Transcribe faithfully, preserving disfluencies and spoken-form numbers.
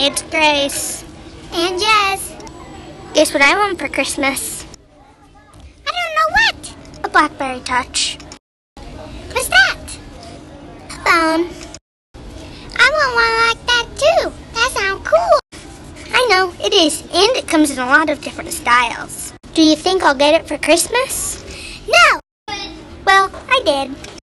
It's Grace. And Jess. Guess what I want for Christmas? I don't know what. A BlackBerry Touch. What's that? A phone. I want one like that too. That sounds cool. I know, it is. And it comes in a lot of different styles. Do you think I'll get it for Christmas? No. Well, I did.